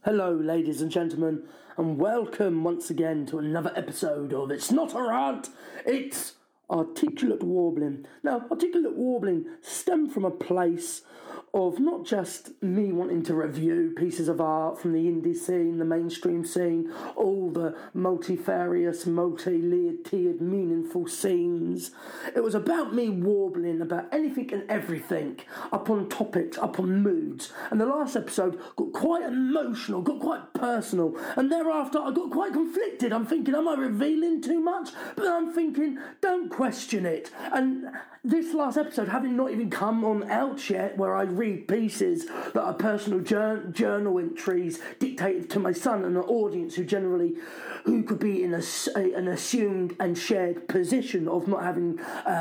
Hello, ladies and gentlemen, and welcome once again to another episode of It's Not a Rant, It's Articulate Warbling. Now, articulate warbling stemmed from a place of not just me wanting to review pieces of art from the indie scene, the mainstream scene, all the multifarious, multi-layered, tiered, meaningful scenes. It was about me warbling about anything and everything, upon topics, upon moods. And the last episode got quite emotional, got quite personal, and thereafter I got quite conflicted. I'm thinking, am I revealing too much? But I'm thinking, don't question it. And this last episode, having not even come on out yet, where I read pieces that are personal journal entries dictated to my son and an audience who could be in an assumed and shared position of not having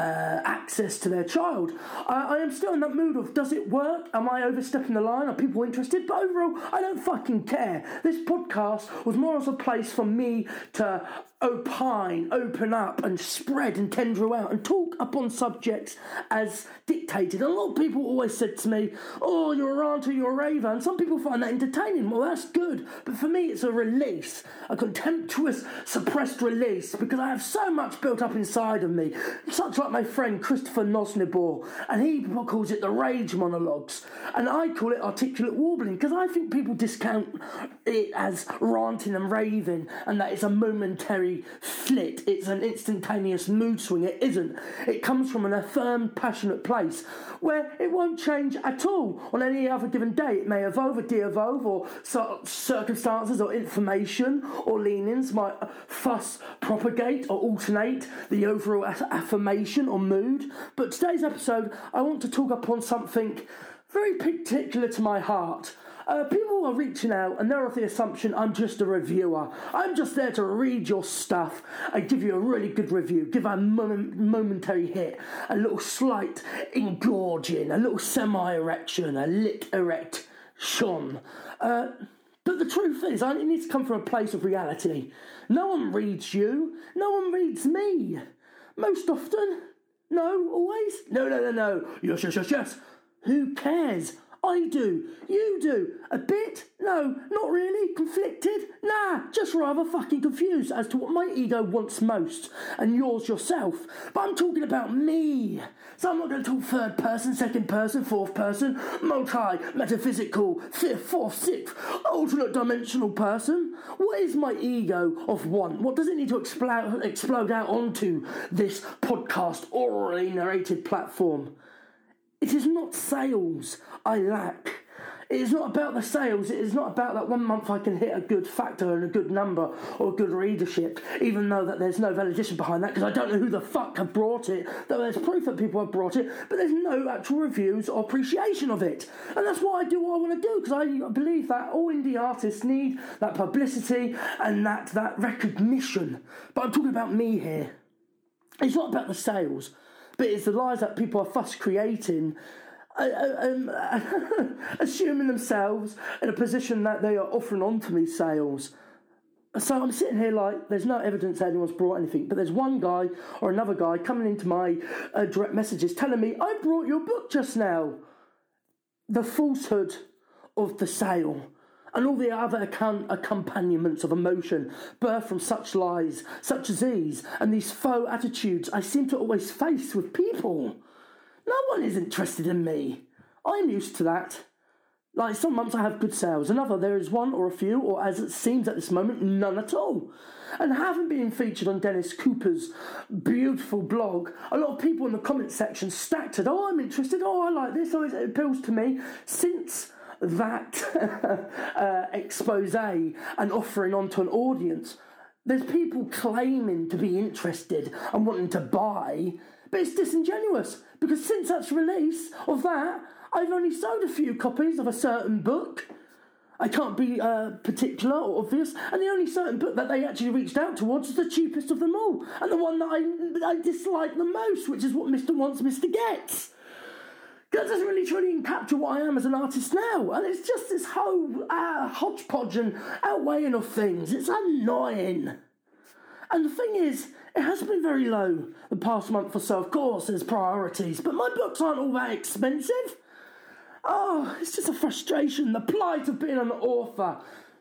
access to their child. I am still in that mood of, does it work? Am I overstepping the line? Are people interested? But overall, I don't fucking care. This podcast was more as a place for me to opine, open up and spread and tendril out and talk upon subjects as dictated. And a lot of people always said to me, oh, you're a ranter, you're a raver, and some people find that entertaining. Well, that's good, but for me it's a release, a contemptuous, suppressed release, because I have so much built up inside of me, such like my friend Christopher Nosnibor, and he calls it the rage monologues, and I call it articulate warbling, because I think people discount it as ranting and raving, and that it's a momentary flit, it's an instantaneous mood swing. It isn't. It comes from an affirmed, passionate place where it won't change at all on any other given day. It may evolve or de-evolve, or circumstances or information or leanings might fuss, propagate or alternate the overall affirmation or mood. But today's episode, I want to talk upon something very particular to my heart. People are reaching out and they're of the assumption I'm just a reviewer. I'm just there to read your stuff and give you a really good review, give a momentary hit, a little slight engorging, a little semi-erection, a lit erection. But the truth is, it needs to come from a place of reality. No one reads you. No one reads me. Most often. No, always. No. Yes. Who cares? I do. You do. A bit? No, not really. Conflicted? Nah, just rather fucking confused as to what my ego wants most, and yours yourself. But I'm talking about me. So I'm not going to talk third person, second person, fourth person, multi-metaphysical, fifth, fourth, sixth, alternate dimensional person. What is my ego of one? What does it need to explode out onto this podcast orally narrated platform? It is not sales I lack. It is not about the sales. It is not about that 1 month I can hit a good factor and a good number or a good readership, even though that there's no validation behind that, because I don't know who the fuck have brought it, though there's proof that people have brought it, but there's no actual reviews or appreciation of it. And that's why I do what I want to do, because I believe that all indie artists need that publicity and that recognition. But I'm talking about me here. It's not about the sales, but it's the lies that people are fuss creating, assuming themselves in a position that they are offering on to me sales. So I'm sitting here like, there's no evidence that anyone's brought anything, but there's one guy or another guy coming into my direct messages telling me, I brought your book just now. The falsehood of the sale and all the other accompaniments of emotion birthed from such lies, such as these, and these faux attitudes I seem to always face with people. No one is interested in me. I'm used to that. Like, some months I have good sales, another there is one or a few, or as it seems at this moment, none at all. And having been featured on Dennis Cooper's beautiful blog, a lot of people in the comment section stacked it. Oh, I'm interested. Oh, I like this. Oh, it appeals to me. Since that expose and offering onto an audience, there's people claiming to be interested and wanting to buy, but it's disingenuous, because since that's release of that, I've only sold a few copies of a certain book. I can't be particular or obvious, and the only certain book that they actually reached out towards is the cheapest of them all, and the one that I dislike the most, which is What Mr. Wants, Mr. Gets. That doesn't really truly capture what I am as an artist now, and it's just this whole hodgepodge and outweighing of things. It's annoying. And the thing is, it has been very low the past month or so. Of course, there's priorities, but my books aren't all that expensive. Oh, it's just a frustration. The plight of being an author.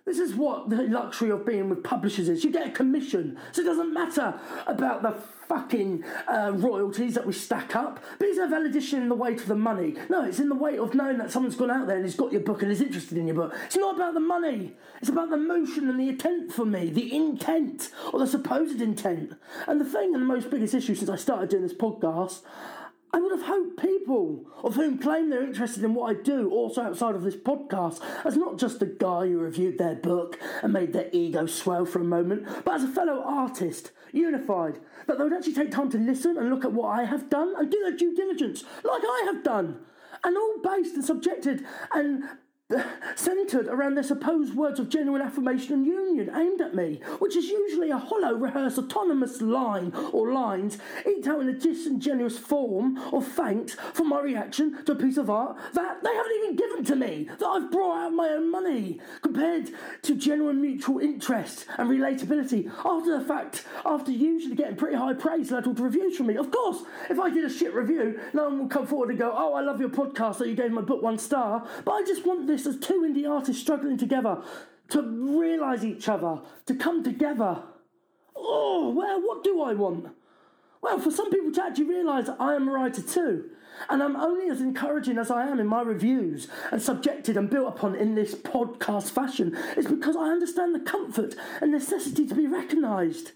This is what the luxury of being with publishers is. You get a commission, so it doesn't matter about the fucking royalties that we stack up. But is there validation in the weight of the money? No, it's in the weight of knowing that someone's gone out there and has got your book and is interested in your book. It's not about the money. It's about the motion and the intent for me, the intent or the supposed intent. And the thing and the most biggest issue since I started doing this podcast, I would have hoped people of whom claim they're interested in what I do, also outside of this podcast, as not just a guy who reviewed their book and made their ego swell for a moment, but as a fellow artist, unified, that they would actually take time to listen and look at what I have done and do their due diligence, like I have done, and all based and subjected and centred around their supposed words of genuine affirmation and union aimed at me, which is usually a hollow, rehearsed, autonomous line or lines eked out in a disingenuous form of thanks for my reaction to a piece of art that they haven't even given to me, that I've brought out of my own money, compared to genuine mutual interest and relatability after the fact, after usually getting pretty high praise leveled reviews from me. Of course, if I did a shit review, no one will come forward and go, "Oh, I love your podcast, so you gave my book 1 star," but I just want this as two indie artists struggling together to realise each other, to come together. Oh, well, what do I want? Well, for some people to actually realise that I am a writer too, and I'm only as encouraging as I am in my reviews and subjected and built upon in this podcast fashion, is because I understand the comfort and necessity to be recognised.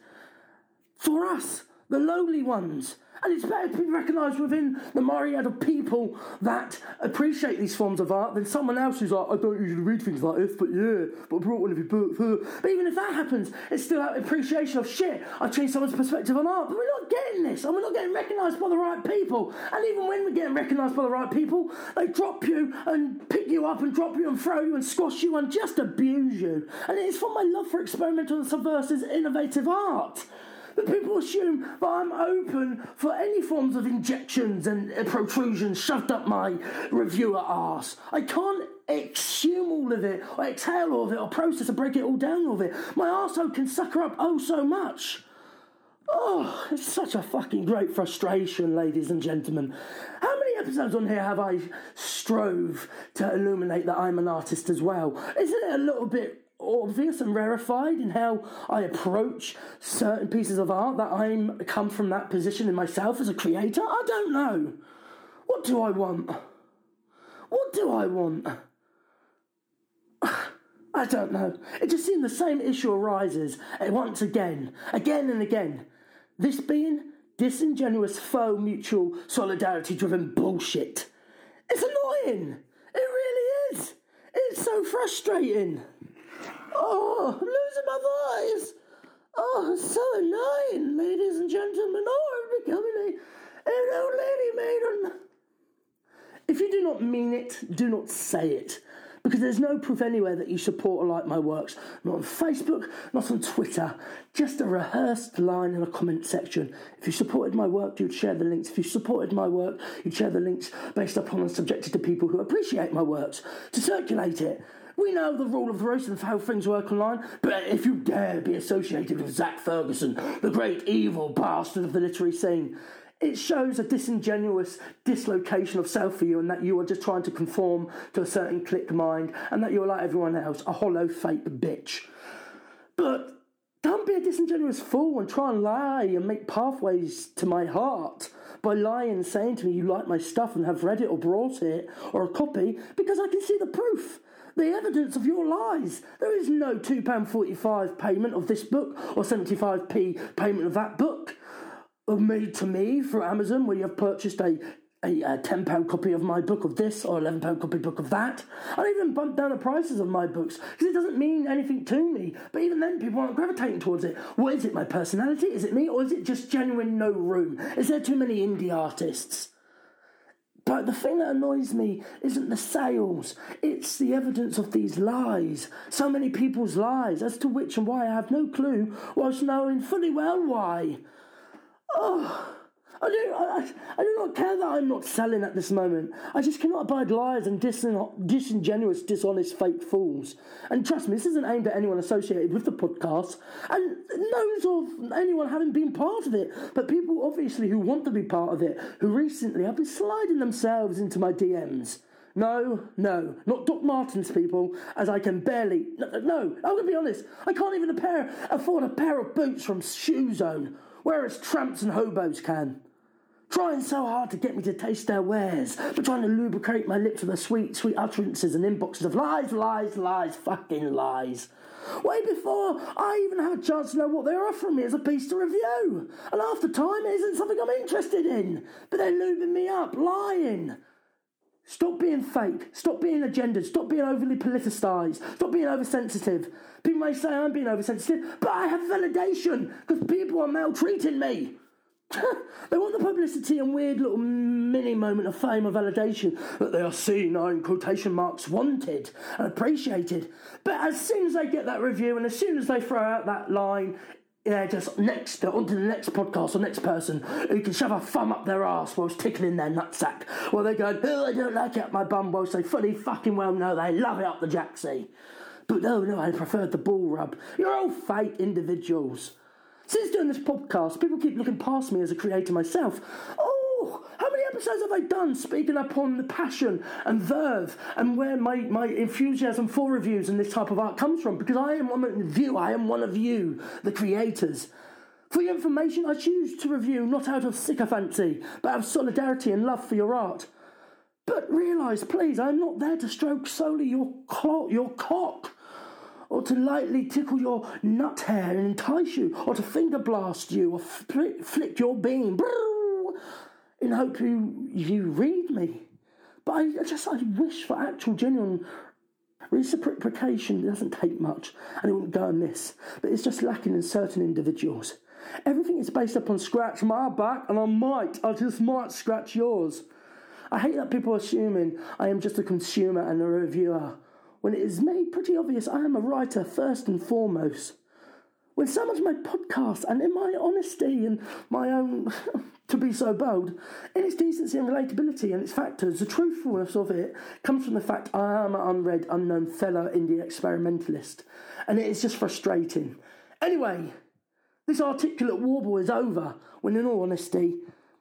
For us, the lowly ones. And it's better to be recognised within the myriad of people that appreciate these forms of art than someone else who's like, "I don't usually read things like this, but yeah, but I brought one of your books." But even if that happens, it's still out of appreciation of shit. I've changed someone's perspective on art, but we're not getting this, and we're not getting recognised by the right people. And even when we're getting recognised by the right people, they drop you and pick you up and drop you and throw you and squash you and just abuse you. And it's from my love for experimental and subversive innovative art. But people assume that I'm open for any forms of injections and protrusions shoved up my reviewer arse. I can't exhume all of it, or exhale all of it, or process and break it all down all of it. My arsehole can sucker up oh so much. Oh, it's such a fucking great frustration, ladies and gentlemen. How many episodes on here have I strove to illuminate that I'm an artist as well? Isn't it a little bit obvious and rarefied in how I approach certain pieces of art that I'm come from that position in myself as a creator? I don't know. What do I want? What do I want? I don't know. It just seems the same issue arises once again and again. This being disingenuous faux mutual solidarity driven bullshit. It's annoying. It really is. It's so frustrating. Oh, I'm losing my voice. Oh, it's so annoying, ladies and gentlemen. Oh, I'm becoming an old lady maiden. If you do not mean it, do not say it. Because there's no proof anywhere that you support or like my works. Not on Facebook, not on Twitter. Just a rehearsed line in a comment section. If you supported my work, you'd share the links. If you supported my work, you'd share the links based upon and subjected to people who appreciate my works, to circulate it. We know the rule of the roast and how things work online, but if you dare be associated with Zach Ferguson, the great evil bastard of the literary scene, it shows a disingenuous dislocation of self for you, and that you are just trying to conform to a certain clique mind, and that you're like everyone else, a hollow, fake bitch. But don't be a disingenuous fool and try and lie and make pathways to my heart by lying and saying to me you like my stuff and have read it or brought it or a copy, because I can see the proof. The evidence of your lies. There is no £2.45 payment of this book or 75p payment of that book made to me through Amazon, where you have purchased a £10 copy of my book of this or £11 copy book of that. I don't even bump down the prices of my books because it doesn't mean anything to me. But even then, people aren't gravitating towards it. What is it, my personality? Is it me? Or is it just genuine no room? Is there too many indie artists? But the thing that annoys me isn't the sales, it's the evidence of these lies. So many people's lies, as to which and why I have no clue, whilst knowing fully well why. Oh, I do not care that I'm not selling at this moment. I just cannot abide lies and disingenuous, dishonest, fake fools. And trust me, this isn't aimed at anyone associated with the podcast, and knows of anyone having been part of it, but people obviously who want to be part of it, who recently have been sliding themselves into my DMs. No, not Doc Martens, people, as I can barely... No, I'm going to be honest, I can't even afford a pair of boots from Shoe Zone, whereas tramps and hobos can. Trying so hard to get me to taste their wares, but trying to lubricate my lips with their sweet, sweet utterances and inboxes of lies, fucking lies. Way before I even have a chance to know what they're offering me as a piece to review. And half the time it isn't something I'm interested in, but they're lubing me up, lying. Stop being fake, stop being agendaed, stop being overly politicised, stop being oversensitive. People may say I'm being oversensitive, but I have validation, because people are maltreating me. They want the publicity and weird little mini moment of fame or validation that they are seen, are in quotation marks, wanted and appreciated. But as soon as they get that review and as soon as they throw out that line, just next, onto the next podcast or next person who can shove a thumb up their arse whilst tickling their nutsack. While they're going, oh, I don't like it up my bum, whilst they fully fucking well know they love it up the jacksie. But no, I preferred the ball rub. You're all fake individuals. Since doing this podcast, people keep looking past me as a creator myself. Oh, how many episodes have I done speaking upon the passion and verve and where my enthusiasm for reviews and this type of art comes from? Because I am one of you, the creators. For your information, I choose to review not out of sycophancy, but out of solidarity and love for your art. But realise, please, I am not there to stroke solely your cock, or to lightly tickle your nut hair and entice you, or to finger blast you, or flick your bean, in hope you read me. But I wish for actual, genuine reciprocation. It doesn't take much, and it wouldn't go amiss, but it's just lacking in certain individuals. Everything is based upon scratch my back, and I just might scratch yours. I hate that people are assuming I am just a consumer and a reviewer, when it is made pretty obvious I am a writer first and foremost. When so much of my podcast, and in my honesty and my own, to be so bold, in its decency and relatability and its factors, the truthfulness of it comes from the fact I am an unread, unknown fellow indie experimentalist, and it is just frustrating. Anyway, this articulate warble is over, when in all honesty,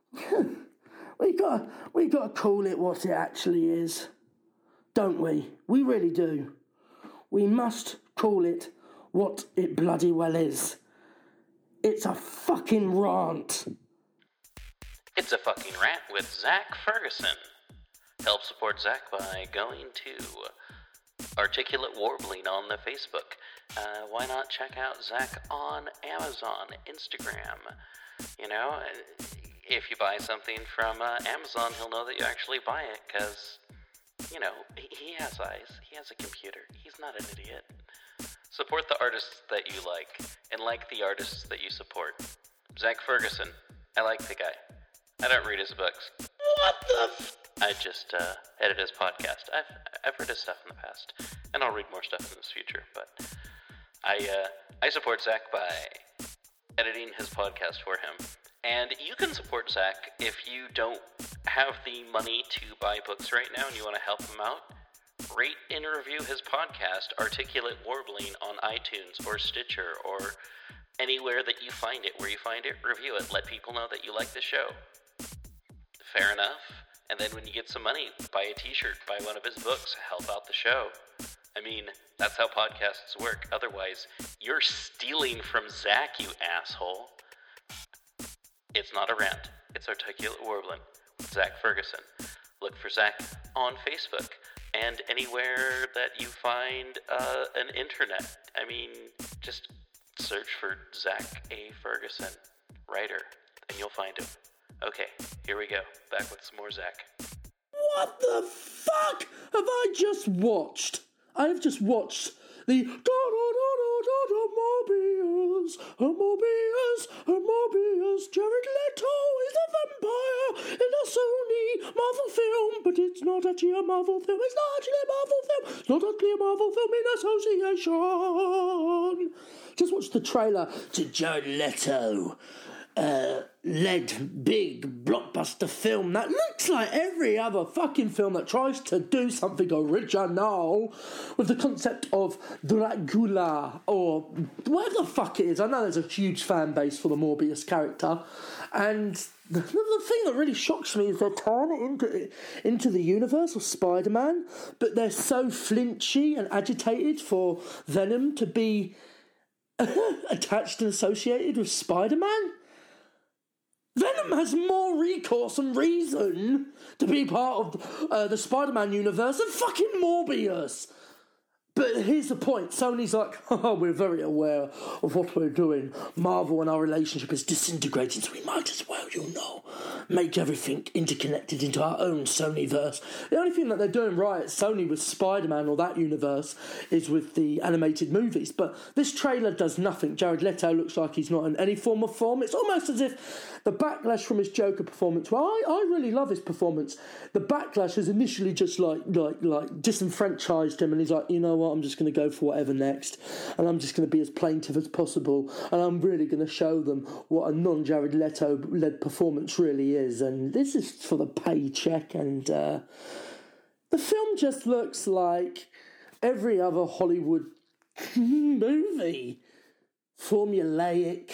we gotta call it what it actually is. Don't we? We really do. We must call it what it bloody well is. It's a fucking rant. It's a fucking rant with Zach Ferguson. Help support Zach by going to Articulate Warbling on the Facebook. Why not check out Zach on Amazon, Instagram? You know, if you buy something from Amazon, he'll know that you actually buy it, because... you know, he has eyes, he has a computer, he's not an idiot. Support the artists that you like, and like the artists that you support. Zach Ferguson, I like the guy. I don't read his books. What the I just edit his podcast. I've read his stuff in the past, and I'll read more stuff in the future, but I support Zach by editing his podcast for him. And you can support Zach if you don't have the money to buy books right now and you want to help him out. Rate and review his podcast, Articulate Warbling, on iTunes or Stitcher or anywhere that you find it. Where you find it, review it. Let people know that you like the show. Fair enough. And then when you get some money, buy a t-shirt, buy one of his books, help out the show. I mean, that's how podcasts work. Otherwise, you're stealing from Zach, you asshole. It's not a rant. It's Articulate Warbling with Zach Ferguson. Look for Zach on Facebook and anywhere that you find an internet. I mean, just search for Zach A. Ferguson, writer, and you'll find him. Okay, here we go. Back with some more Zach. What the fuck have I just watched? I have just watched the Mobius, Jared Leto is a vampire in a Sony Marvel film, but it's not actually a Marvel film, it's not actually a Marvel film, it's not actually a Marvel film in association. Just watched the trailer to Jared Leto led big blockbuster film that looks like every other fucking film that tries to do something original with the concept of Dracula or whatever the fuck it is. I know there's a huge fan base for the Morbius character, and the thing that really shocks me is they're turning it into the universe of Spider-Man, but they're so flinchy and agitated for Venom to be attached and associated with Spider-Man. Venom has more recourse and reason to be part of the Spider-Man universe than fucking Morbius. But here's the point. Sony's like, oh, we're very aware of what we're doing. Marvel and our relationship is disintegrating, so we might as well, make everything interconnected into our own Sonyverse. The only thing that they're doing right at Sony with Spider-Man or that universe is with the animated movies. But this trailer does nothing. Jared Leto looks like he's not in any form of form. It's almost as if the backlash from his Joker performance, well, I really love his performance. The backlash has initially just like disenfranchised him, and he's like, you know what, I'm just going to go for whatever next, and I'm just going to be as plaintive as possible, and I'm really going to show them what a non-Jared Leto-led performance really is, and this is for the paycheck, and the film just looks like every other Hollywood movie. Formulaic,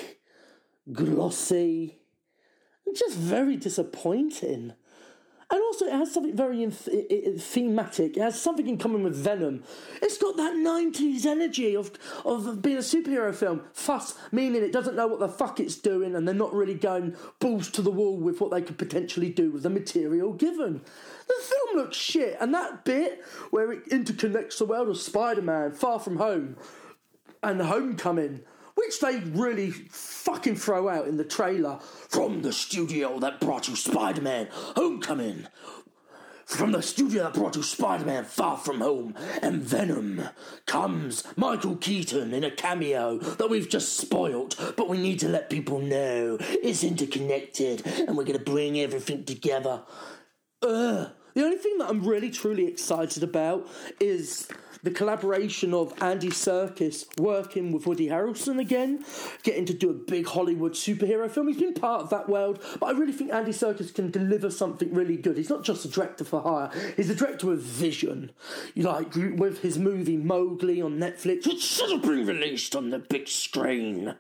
glossy, just very disappointing. And also, it has something very thematic. It has something in common with Venom. It's got that 90s energy of being a superhero film. Fuss, meaning it doesn't know what the fuck it's doing, and they're not really going balls to the wall with what they could potentially do with the material given. The film looks shit, and that bit where it interconnects the world of Spider-Man, Far From Home, and Homecoming, which they really fucking throw out in the trailer. From the studio that brought you Spider-Man Homecoming. From the studio that brought you Spider-Man Far From Home and Venom comes Michael Keaton in a cameo that we've just spoilt, but we need to let people know it's interconnected and we're going to bring everything together. The only thing that I'm really truly excited about is the collaboration of Andy Serkis working with Woody Harrelson again, getting to do a big Hollywood superhero film. He's been part of that world, but I really think Andy Serkis can deliver something really good. He's not just a director for hire, he's a director with vision. Like with his movie Mowgli on Netflix, which should have been released on the big screen.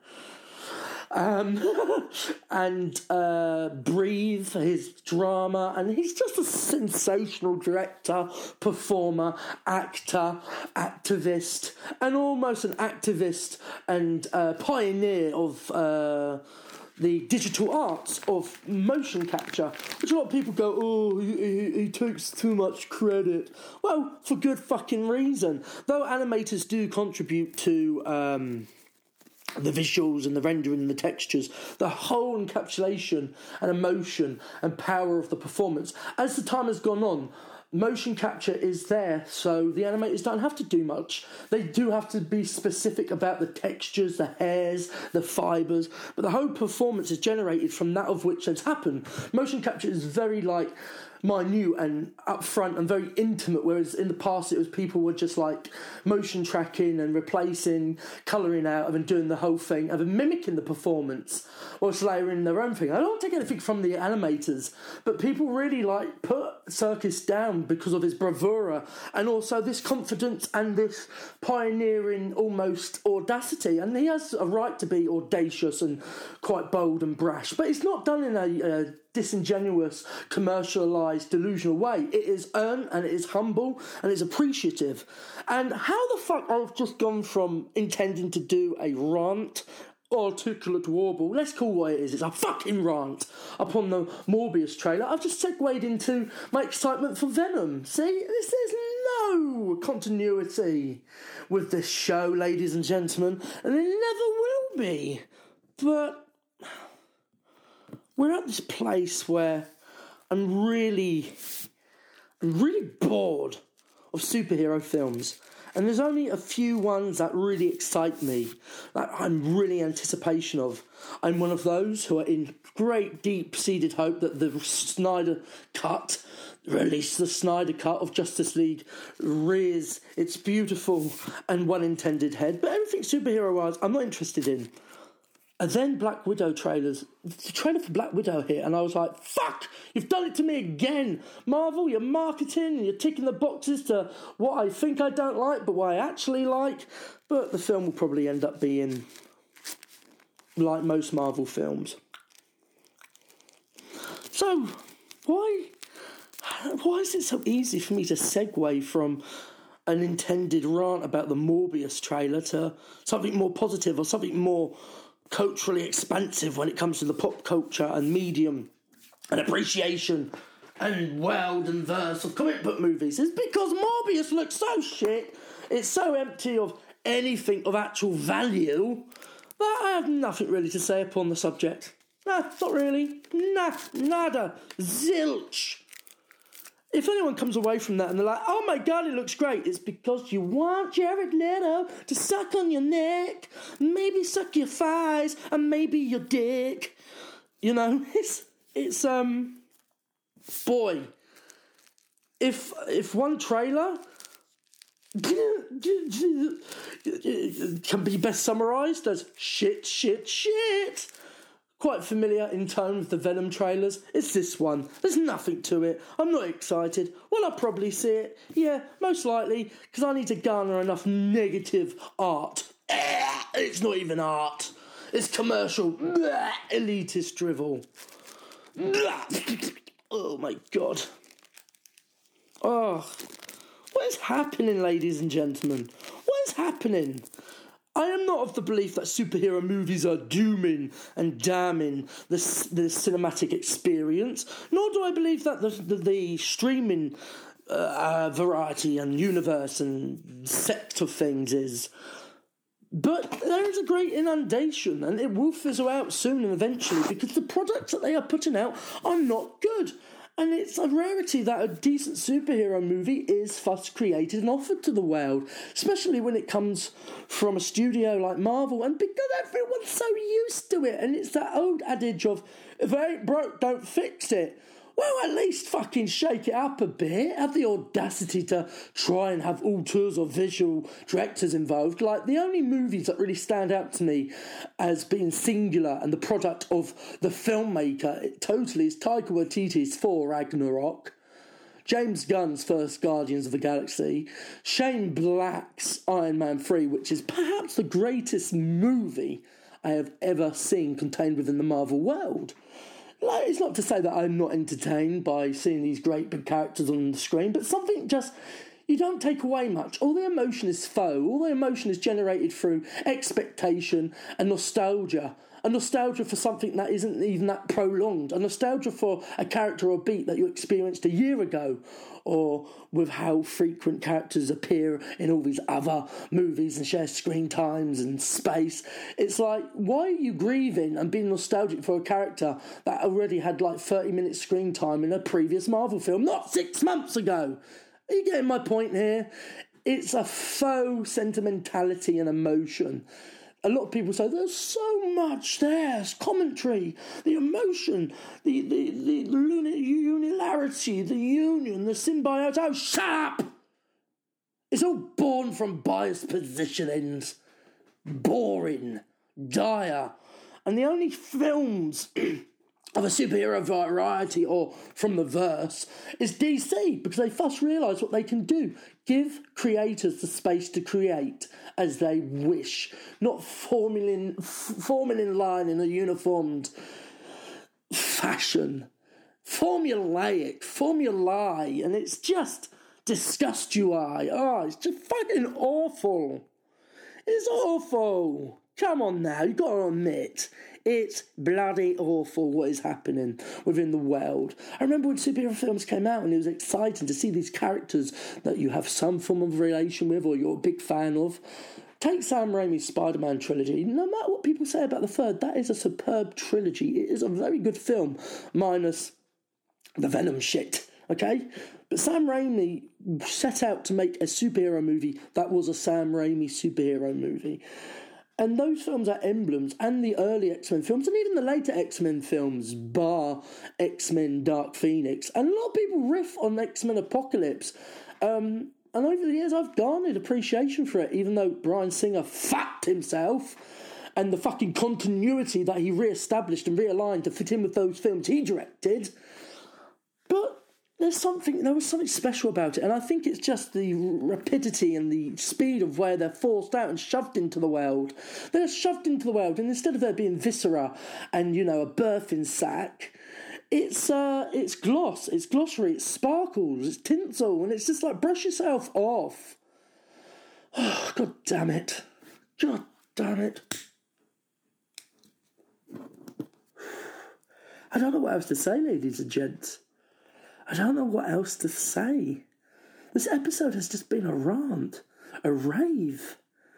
And Breathe, his drama, and he's just a sensational director, performer, actor, activist, and almost an activist and pioneer of the digital arts of motion capture, which a lot of people go, oh, he takes too much credit. Well, for good fucking reason. Though animators do contribute to the visuals and the rendering and the textures, the whole encapsulation and emotion and power of the performance. As the time has gone on, motion capture is there, so the animators don't have to do much. They do have to be specific about the textures, the hairs, the fibres, but the whole performance is generated from that of which has happened. Motion capture is very minute and upfront and very intimate, whereas in the past it was people were just motion tracking and replacing, colouring out and doing the whole thing and then mimicking the performance whilst layering their own thing. I don't take anything from the animators, but people really put Serkis down because of his bravura and also this confidence and this pioneering almost audacity, and he has a right to be audacious and quite bold and brash, but it's not done in a disingenuous, commercialised, delusional way. It is earned and it is humble and it's appreciative. And how the fuck I've just gone from intending to do a rant, articulate warble, let's call what it is, it's a fucking rant upon the Morbius trailer, I've just segued into my excitement for Venom. See, there's no continuity with this show, ladies and gentlemen, and there never will be. But we're at this place where I'm really bored of superhero films. And there's only a few ones that really excite me, that I'm really in anticipation of. I'm one of those who are in great, deep-seated hope that the Snyder Cut, release the Snyder Cut of Justice League, rears its beautiful and well-intended head. But everything superhero-wise, I'm not interested in. And then Black Widow trailers. The trailer for Black Widow hit, and I was like, fuck! You've done it to me again! Marvel, you're marketing, and you're ticking the boxes to what I think I don't like, but what I actually like. But the film will probably end up being like most Marvel films. So, why is it so easy for me to segue from an intended rant about the Morbius trailer to something more positive or something more culturally expansive when it comes to the pop culture and medium and appreciation and world and verse of comic book movies? It's because Morbius looks so shit, it's so empty of anything of actual value, that I have nothing really to say upon the subject. Nah, not really. Nah, nada. Zilch. If anyone comes away from that and they're like, oh my God, it looks great, it's because you want Jared Leto to suck on your neck, maybe suck your thighs, and maybe your dick. You know, it's boy, if one trailer can be best summarised as shit, quite familiar in tone with the Venom trailers, it's this one. There's nothing to it. I'm not excited. Will I probably see it? Yeah, most likely, because I need to garner enough negative art. It's not even art. It's commercial, elitist drivel. Oh my God. Oh, what is happening, ladies and gentlemen? What is happening? I am not of the belief that superhero movies are dooming and damning the cinematic experience, nor do I believe that the streaming variety and universe and sect of things is. But there is a great inundation, and it will fizzle out soon and eventually, because the products that they are putting out are not good. And it's a rarity that a decent superhero movie is first created and offered to the world, especially when it comes from a studio like Marvel, and because everyone's so used to it, and it's that old adage of, if it ain't broke, don't fix it. Well, at least fucking shake it up a bit. Have the audacity to try and have auteurs or visual directors involved. Like, the only movies that really stand out to me as being singular and the product of the filmmaker, it totally is Taika Waititi's Thor Ragnarok, James Gunn's first Guardians of the Galaxy, Shane Black's Iron Man 3, which is perhaps the greatest movie I have ever seen contained within the Marvel world. Like, it's not to say that I'm not entertained by seeing these great big characters on the screen, but something just, you don't take away much. All the emotion is faux. All the emotion is generated through expectation and nostalgia. A nostalgia for something that isn't even that prolonged. A nostalgia for a character or beat that you experienced a year ago, or with how frequent characters appear in all these other movies and share screen times and space. It's like, why are you grieving and being nostalgic for a character that already had like 30 minutes screen time in a previous Marvel film, not 6 months ago? Are you getting my point here? It's a faux sentimentality and emotion. A lot of people say, there's so much there. It's commentary, the emotion, the unilarity, the union, the symbiote. Oh, shut up! It's all born from biased positionings. Boring. Dire. And the only films of a superhero variety or from the verse is DC, because they first realise what they can do. Give creators the space to create as they wish, not forming in line in a uniformed fashion. Formulaic, and it's just disgust you. It's just fucking awful. It's awful. Come on now, you've got to admit, it's bloody awful what is happening within the world. I remember when superhero films came out and it was exciting to see these characters that you have some form of relation with or you're a big fan of. Take Sam Raimi's Spider-Man trilogy. No matter what people say about the third, that is a superb trilogy. It is a very good film, minus the Venom shit, okay? But Sam Raimi set out to make a superhero movie that was a Sam Raimi superhero movie. And those films are emblems, and the early X-Men films, and even the later X-Men films, bar X-Men Dark Phoenix. And a lot of people riff on X-Men Apocalypse. And over the years, I've garnered appreciation for it, even though Bryan Singer fucked himself and the fucking continuity that he re-established and realigned to fit in with those films he directed. But there was something special about it, and I think it's just the rapidity and the speed of where they're forced out and shoved into the world. They're shoved into the world, and instead of there being viscera and, you know, a birthing sack, it's gloss, it's glossary, it's sparkles, it's tinsel, and it's just like, brush yourself off. Oh, God damn it. God damn it. I don't know what else to say, ladies and gents. I don't know what else to say. This episode has just been a rant, a rave,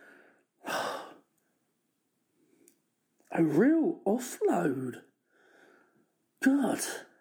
a real offload. God,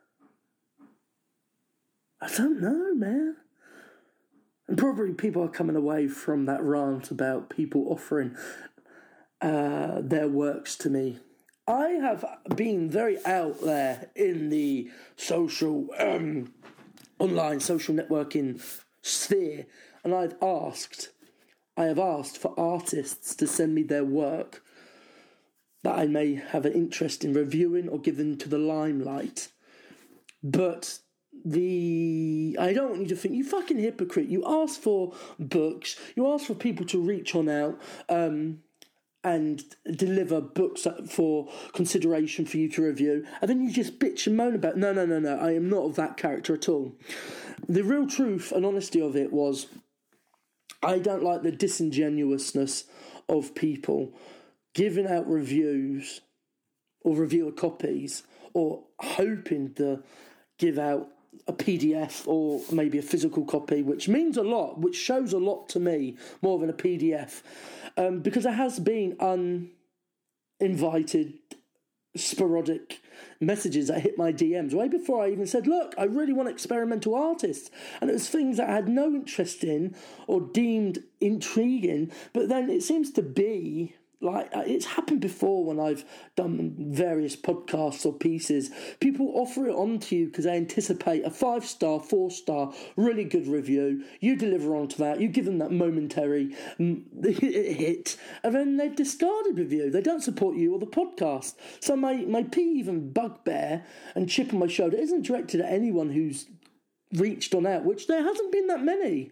I don't know, man. And probably people are coming away from that rant about people offering their works to me. I have been very out there in the social, online social networking sphere, and I have asked for artists to send me their work that I may have an interest in reviewing or giving to the limelight. But I don't want you to think, you fucking hypocrite, you ask for books, you ask for people to reach on out, and deliver books for consideration for you to review, and then you just bitch and moan about, no, I am not of that character at all. The real truth and honesty of it was, I don't like the disingenuousness of people giving out reviews or reviewer copies or hoping to give out a PDF or maybe a physical copy, which means a lot, which shows a lot to me more than a PDF. Because there has been uninvited, sporadic messages that hit my DMs way before I even said, look, I really want experimental artists. And it was things that I had no interest in or deemed intriguing. But then it seems to be, like, it's happened before when I've done various podcasts or pieces. People offer it on to you because they anticipate a 5-star, 4-star, really good review. You deliver onto that. You give them that momentary hit, and then they've discarded with you. They don't support you or the podcast. So my peeve and bugbear and chip on my shoulder isn't directed at anyone who's reached on out, which there hasn't been that many.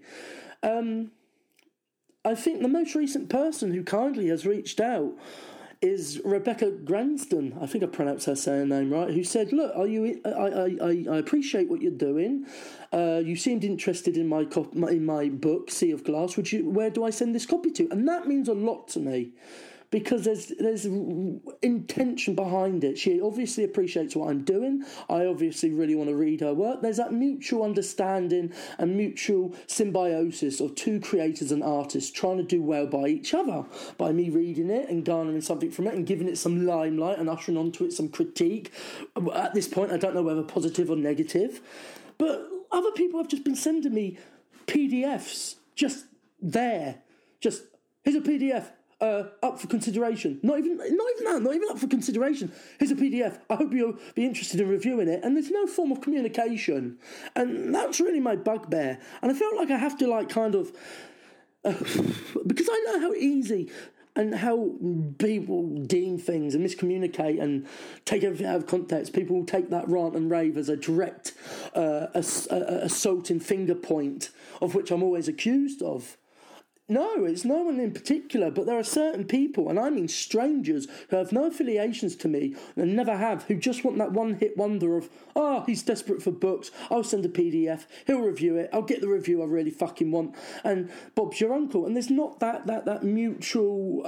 I think the most recent person who kindly has reached out is Rebecca Granston. I think I pronounced her surname right. Who said, "Look, I appreciate what you're doing. You seemed interested in my book, Sea of Glass. Where do I send this copy to?" And that means a lot to me, because there's intention behind it. She obviously appreciates what I'm doing. I obviously really want to read her work. There's that mutual understanding and mutual symbiosis of two creators and artists trying to do well by each other, by me reading it and garnering something from it and giving it some limelight and ushering onto it some critique. At this point, I don't know whether positive or negative. But other people have just been sending me PDFs, just there. Just, here's a PDF. Up for consideration. Not even that, not even up for consideration. Here's a PDF. I hope you'll be interested in reviewing it. And there's no form of communication. And that's really my bugbear. And I felt like I have to, like, kind of... because I know how easy and how people deem things and miscommunicate and take everything out of context. People will take that rant and rave as a direct assault and finger point, of which I'm always accused of. No, it's no one in particular, but there are certain people, and I mean strangers, who have no affiliations to me and never have, who just want that one-hit wonder of, he's desperate for books, I'll send a PDF, he'll review it, I'll get the review I really fucking want, and Bob's your uncle. And there's not that mutual...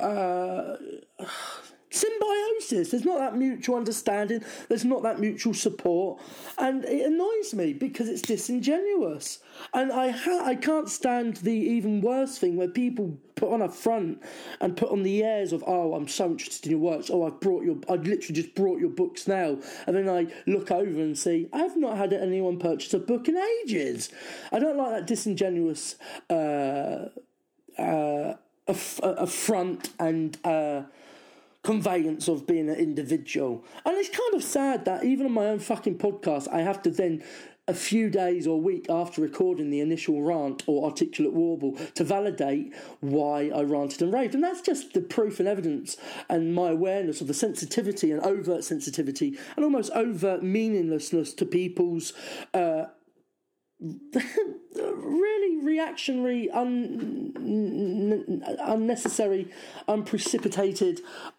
symbiosis. There's not that mutual understanding. There's not that mutual support, and it annoys me because it's disingenuous. And I can't stand the even worse thing where people put on a front and put on the airs of, I'm so interested in your works. I've literally just brought your books now, and then I look over and see I've not had anyone purchase a book in ages. I don't like that disingenuous affront and conveyance of being an individual. And it's kind of sad that even on my own fucking podcast I have to then a few days or week after recording the initial rant or articulate warble to validate why I ranted and raved. And that's just the proof and evidence and my awareness of the sensitivity and overt sensitivity and almost overt meaninglessness to people's really reactionary, unnecessary, unprecipitated,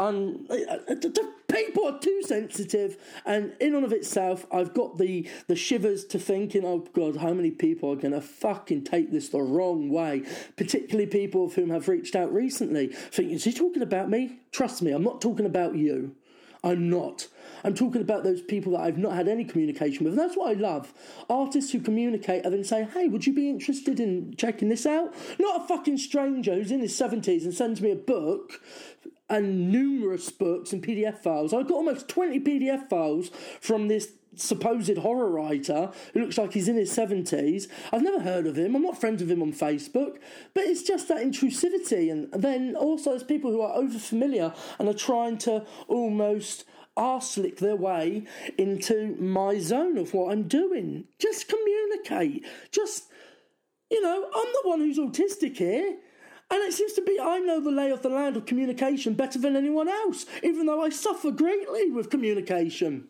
the people are too sensitive, and in and of itself, I've got the shivers to thinking, oh God, how many people are going to fucking take this the wrong way, particularly people of whom have reached out recently, thinking, is he talking about me? Trust me, I'm not talking about you. I'm not. I'm talking about those people that I've not had any communication with. And that's what I love. Artists who communicate and then say, hey, would you be interested in checking this out? Not a fucking stranger who's in his 70s and sends me a book and numerous books and PDF files. I've got almost 20 PDF files from this supposed horror writer who looks like he's in his 70s. I've never heard of him. I'm not friends with him on Facebook. But it's just that intrusivity. And then also there's people who are over-familiar and are trying to almost arse-lick their way into my zone of what I'm doing. Just communicate. Just, I'm the one who's autistic here. And it seems to be I know the lay of the land of communication better than anyone else, even though I suffer greatly with communication.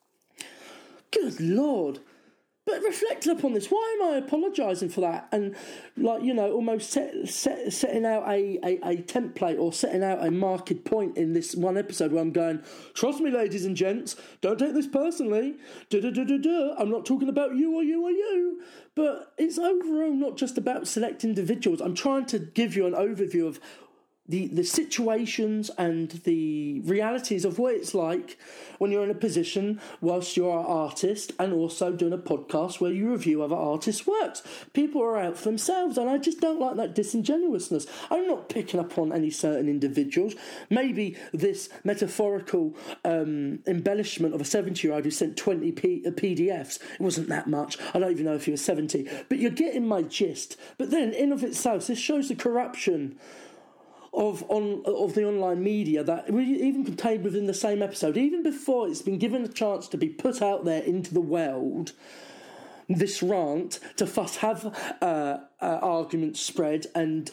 Good Lord. But reflecting upon this, why am I apologising for that? And, almost setting out a template or setting out a marked point in this one episode where I'm going, trust me, ladies and gents, don't take this personally. I'm not talking about you or you or you. But it's overall not just about select individuals. I'm trying to give you an overview of the situations and the realities of what it's like when you're in a position whilst you're an artist and also doing a podcast where you review other artists' works. People are out for themselves, and I just don't like that disingenuousness. I'm not picking up on any certain individuals. Maybe this metaphorical embellishment of a 70-year-old who sent 20 PDFs, it wasn't that much. I don't even know if he was 70. But you're getting my gist. But then, in of itself, this shows the corruption of the online media that we even contained within the same episode, even before it's been given a chance to be put out there into the world, this rant to have arguments spread and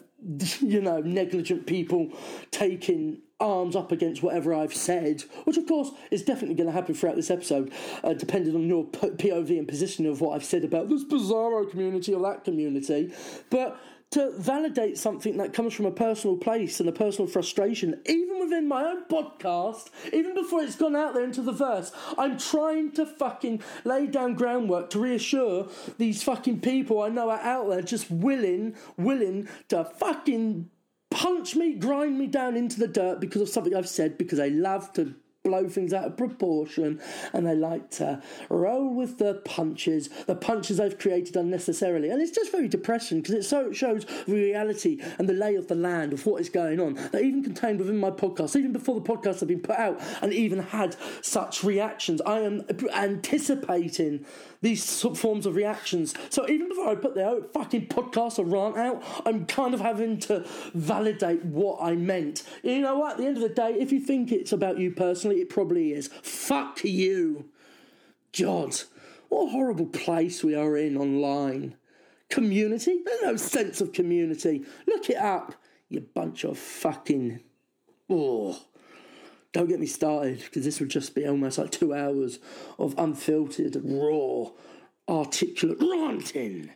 negligent people taking arms up against whatever I've said, which of course is definitely going to happen throughout this episode, depending on your POV and positioning of what I've said about this bizarro community or that community. But to validate something that comes from a personal place and a personal frustration, even within my own podcast, even before it's gone out there into the verse, I'm trying to fucking lay down groundwork to reassure these fucking people I know are out there just willing to fucking punch me, grind me down into the dirt because of something I've said, because they love to blow things out of proportion and they like to roll with the punches I've created unnecessarily. And it's just very depressing because it shows the reality and the lay of the land of what is going on that even contained within my podcast, even before the podcast had been put out and even had such reactions. I am anticipating these forms of reactions. So even before I put the fucking podcast or rant out, I'm kind of having to validate what I meant. You know what? At the end of the day, if you think it's about you personally, it probably is. Fuck you. God, what a horrible place we are in online. Community? There's no sense of community. Look it up, you bunch of fucking... Oh. Don't get me started, because this would just be almost like 2 hours of unfiltered, raw, articulate ranting.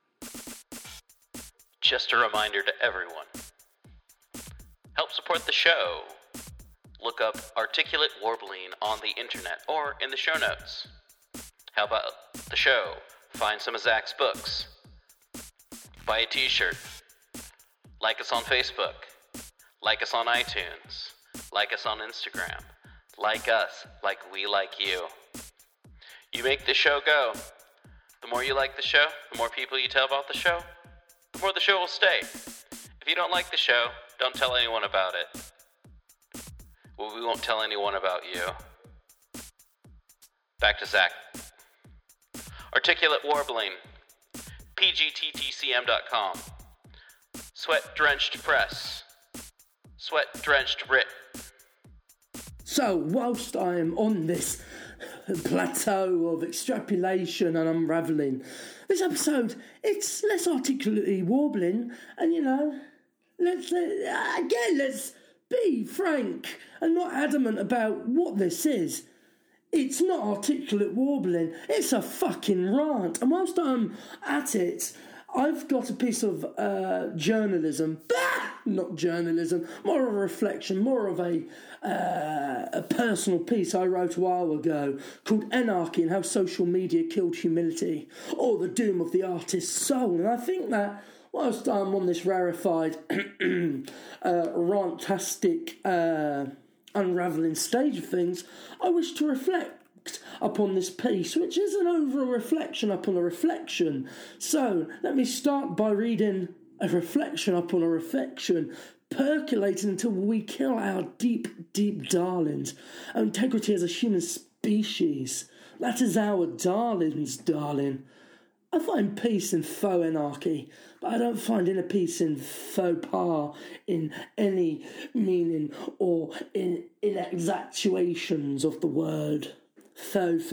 Just a reminder to everyone. Help support the show. Look up Articulate Warbling on the internet or in the show notes. How about the show? Find some of Zach's books. Buy a t-shirt. Like us on Facebook. Like us on iTunes. Like us on Instagram. Like us, like we like you. You make the show go. The more you like the show, the more people you tell about the show, the more the show will stay. If you don't like the show, don't tell anyone about it. Well, we won't tell anyone about you. Back to Zach. Articulate Warbling. PGTTCM.com. Sweat Drenched Press. Sweat Drenched Writ. So, whilst I am on this plateau of extrapolation and unravelling. This episode, it's less articulately warbling, and let's be frank and not adamant about what this is. It's not articulate warbling, it's a fucking rant. And whilst I'm at it, I've got a piece of journalism, not journalism, more of a reflection, more of a personal piece I wrote a while ago called Anarchy and How Social Media Killed Humility, or The Doom of the Artist's Soul. And I think that whilst I'm on this rarefied, rantastic, unravelling stage of things, I wish to reflect upon this piece, which is an overall reflection upon a reflection. So let me start by reading a reflection upon a reflection, percolating until we kill our deep, deep darlings, our integrity as a human species. That is our darlings, darling. I find peace in faux anarchy, but I don't find inner peace in faux pas in any meaning or in inexactuations of the word. Faux,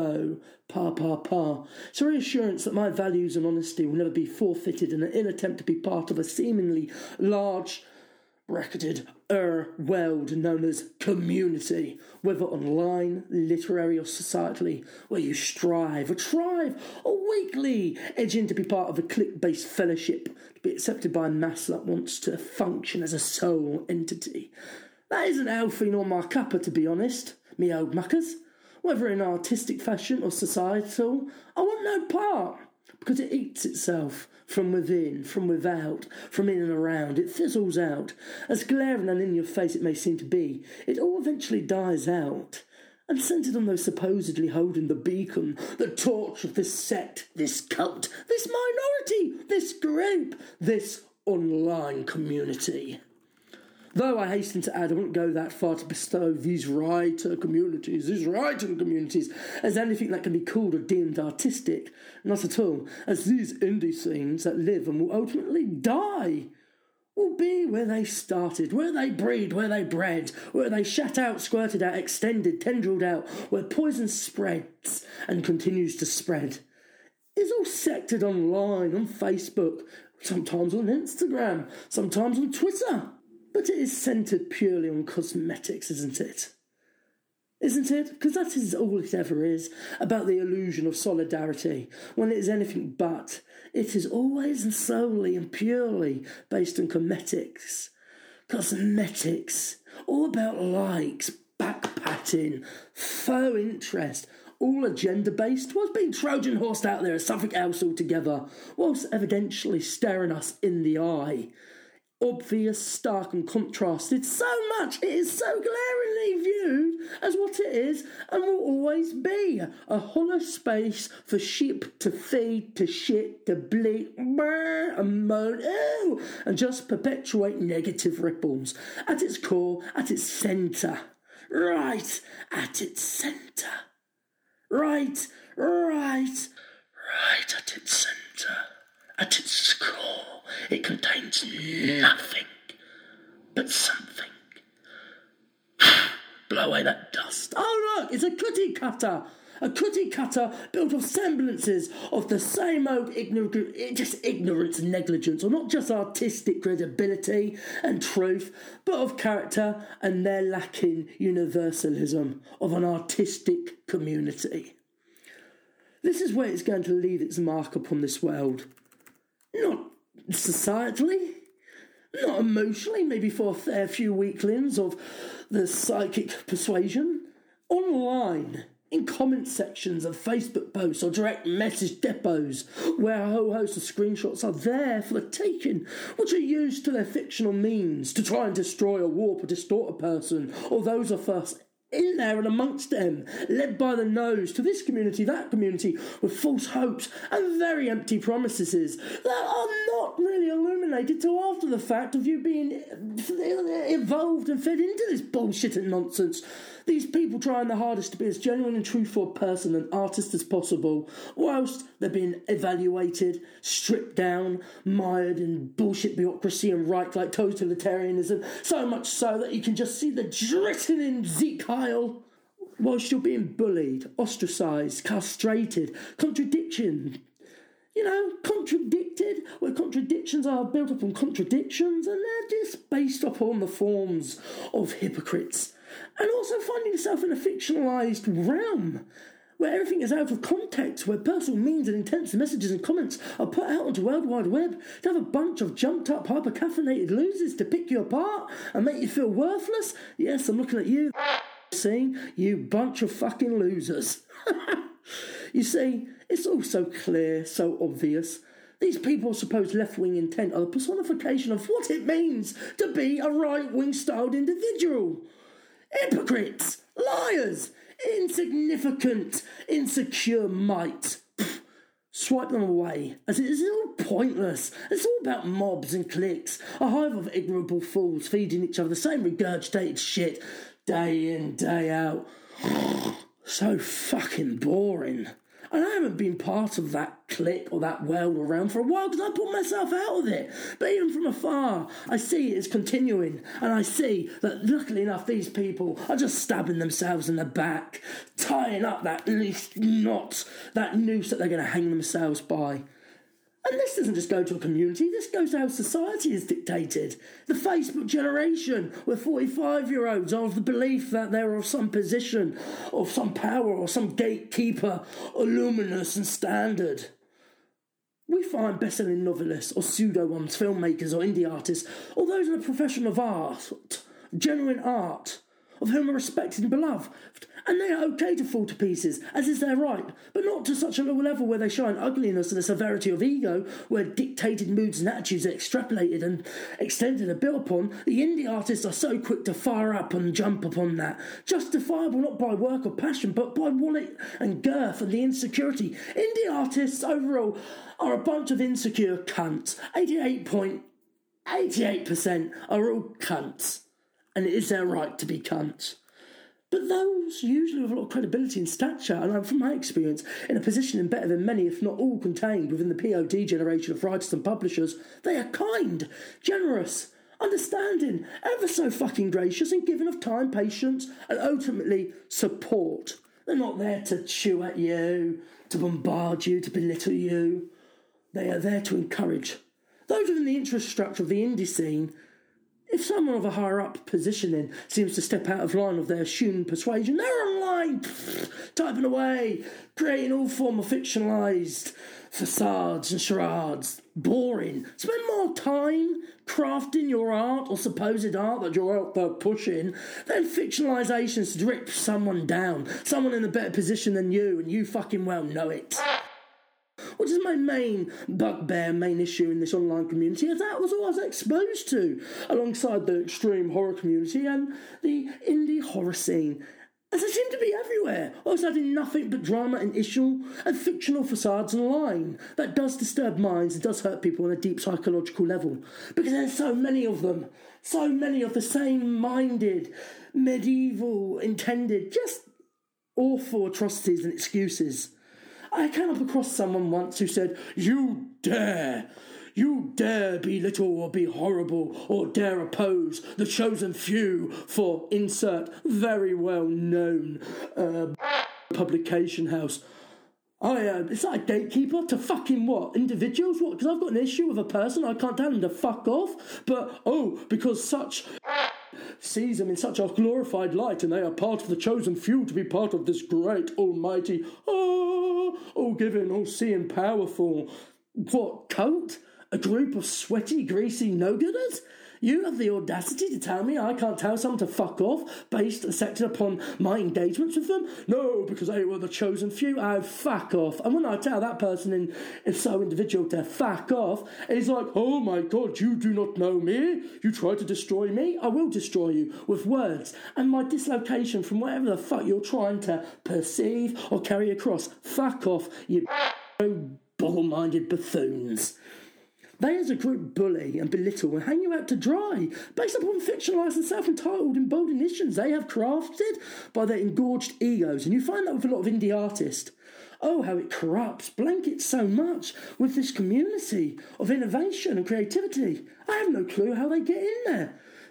pa. It's a reassurance that my values and honesty will never be forfeited in an ill attempt to be part of a seemingly large, bracketed, world known as community, whether online, literary or societally, where you strive or thrive or weakly edge in to be part of a clique-based fellowship, to be accepted by a mass that wants to function as a sole entity. That isn't healthy nor my cuppa, to be honest, me old muckers. Whether in artistic fashion or societal, I want no part, because it eats itself from within, from without, from in and around. It fizzles out. As glaring and in your face it may seem to be, it all eventually dies out. And centred on those supposedly holding the beacon, the torch of this sect, this cult, this minority, this group, this online community. Though I hasten to add, I wouldn't go that far to bestow these writing communities, as anything that can be called or deemed artistic. Not at all, as these indie scenes that live and will ultimately die will be where they started, where they breed, where they bred, where they shat out, squirted out, extended, tendrilled out, where poison spreads and continues to spread. It's all sectored online, on Facebook, sometimes on Instagram, sometimes on Twitter. But it is centred purely on cosmetics, isn't it? Isn't it? Because that is all it ever is, about the illusion of solidarity, when it is anything but. It is always and solely and purely based on cosmetics. Cosmetics. All about likes, backpatting, faux interest, all agenda-based, was being Trojan horsed out there as something else altogether, whilst evidentially staring us in the eye. Obvious, stark and contrasted so much, it is so glaringly viewed as what it is and will always be, a hollow space for sheep to feed, to shit, to bleat, brr, and moan, ew, and just perpetuate negative ripples. At its core, at its centre, right at its centre, right at its centre, at its core. It contains nothing but something. Blow away that dust. Oh, look, it's a cookie cutter. A cookie cutter built of semblances of the same old ignorance and negligence, or not just artistic credibility and truth, but of character and their lacking universalism of an artistic community. This is where it's going to leave its mark upon this world. Not societally, not emotionally, maybe for a fair few weaklings of the psychic persuasion. Online, in comment sections of Facebook posts or direct message depots, where a whole host of screenshots are there for the taking, which are used to their fictional means to try and destroy or warp or distort a person or those of us in there and amongst them, led by the nose to this community, that community, with false hopes and very empty promises that are not really illuminated till after the fact of you being evolved and fed into this bullshit and nonsense. These people trying their hardest to be as genuine and truthful a person and artist as possible, whilst they're being evaluated, stripped down, mired in bullshit bureaucracy and right-like totalitarianism, so much so that you can just see the drizzling Zeke Heil whilst you're being bullied, ostracised, castrated, contradicted, where contradictions are built upon contradictions, and they're just based upon the forms of hypocrites. And also finding yourself in a fictionalised realm, where everything is out of context, where personal means and intense messages and comments are put out onto World Wide Web to have a bunch of jumped-up, hyper-caffeinated losers to pick you apart and make you feel worthless. Yes, I'm looking at you, see, you bunch of fucking losers. You see, it's all so clear, so obvious. These people's supposed left-wing intent are the personification of what it means to be a right-wing styled individual. Hypocrites, liars, insignificant, insecure mite. Swipe them away, as it is all pointless. It's all about mobs and cliques, a hive of ignorable fools feeding each other the same regurgitated shit day in, day out. So fucking boring. And I haven't been part of that clique or that world around for a while because I put myself out of it. But even from afar, I see it is continuing. And I see that, luckily enough, these people are just stabbing themselves in the back, tying up that knot, that noose that they're going to hang themselves by. And this doesn't just go to a community, this goes to how society is dictated. The Facebook generation, where 45-year-olds are of the belief that they're of some position, of some power, or some gatekeeper, or luminous and standard. We find best-selling novelists, or pseudo-ones, filmmakers, or indie artists, or those in the profession of art, genuine art, of whom are respected and beloved, and they are okay to fall to pieces, as is their right, but not to such a low level where they show an ugliness and a severity of ego, where dictated moods and attitudes are extrapolated and extended and built upon. The indie artists are so quick to fire up and jump upon that, justifiable not by work or passion, but by wallet and girth and the insecurity. Indie artists overall are a bunch of insecure cunts. 88% are all cunts, and it is their right to be cunts. But those, usually with a lot of credibility and stature, and from my experience, in a position and better than many, if not all, contained within the POD generation of writers and publishers, they are kind, generous, understanding, ever so fucking gracious, and given of time, patience, and ultimately support. They're not there to chew at you, to bombard you, to belittle you. They are there to encourage. Those within the interest structure of the indie scene, if someone of a higher-up positioning seems to step out of line of their assumed persuasion, they're online, typing away, creating all form of fictionalised facades and charades. Boring. Spend more time crafting your art or supposed art that you're out there pushing than fictionalisations to rip someone down, someone in a better position than you, and you fucking well know it. Which is my main bugbear, main issue in this online community, as that was all I was exposed to, alongside the extreme horror community and the indie horror scene, as they seem to be everywhere, also adding nothing but drama and issue and fictional facades online. That does disturb minds, it does hurt people on a deep psychological level, because there's so many of them, so many of the same-minded, medieval, intended, just awful atrocities and excuses. I came up across someone once who said, You dare belittle or be horrible or dare oppose the chosen few for insert very well-known publication house. Is that a gatekeeper to fucking what? Individuals? What? Because I've got an issue with a person, I can't tell them to fuck off, but, because such sees them in such a glorified light and they are part of the chosen few to be part of this great almighty, all-giving, all-seeing, powerful, what, cult? A group of sweaty, greasy no-gooders? You have the audacity to tell me I can't tell someone to fuck off based and sected upon my engagements with them? No, because they were the chosen few. Oh, fuck off. And when I tell that person is so individual to fuck off, it's like, oh my God, you do not know me? You try to destroy me? I will destroy you with words and my dislocation from whatever the fuck you're trying to perceive or carry across. Fuck off, you boggle-minded buffoons. They as a group bully and belittle and hang you out to dry based upon fictionalised and self-entitled emboldinations they have crafted by their engorged egos, and you find that with a lot of indie artists. Oh, how it corrupts, blankets so much with this community of innovation and creativity. I have no clue how they get in there.